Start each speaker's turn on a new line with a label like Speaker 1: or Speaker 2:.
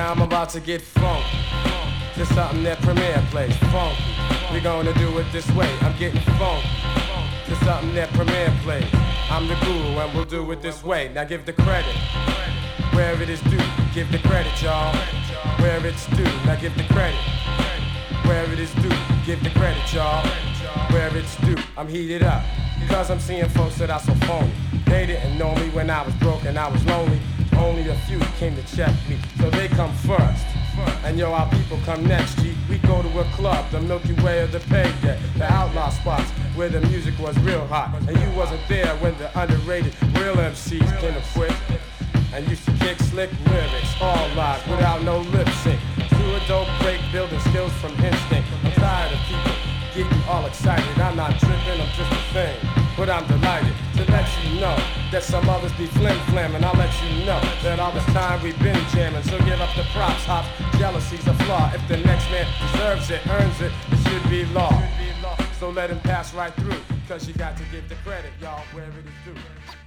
Speaker 1: Now I'm about to get funky. Just something that Premier plays, funky. We're gonna do it this way, I'm getting funky. Just something that Premier plays. I'm the guru and we'll do it this way. Now give the credit where it is due. Give the credit, y'all, where it's due. Now give the credit where it is due. Give the credit, y'all, where it's due. I'm heated up because I'm seeing folks that are so phony. They didn't know me when I was broke and I was lonely. Only a few came to check me, so they come first. And yo, our people come next, G. We go to a club, the Milky Way of the payday, the outlaw spots where the music was real hot. And you wasn't there when the underrated real MCs came to quit and used to kick slick lyrics, all live without no lip sync. Do a dope break, building skills from instinct. I'm tired of people getting all excited. I'm not tripping, I'm just a thing. But I'm delighted to let you know that some others be flim-flam, and I'll let you know that all this time we've been jamming. So give up the props, hops, jealousy's a flaw. If the next man deserves it, earns it, it should be law. So let him pass right through, cause you got to give the credit, y'all, where it is due.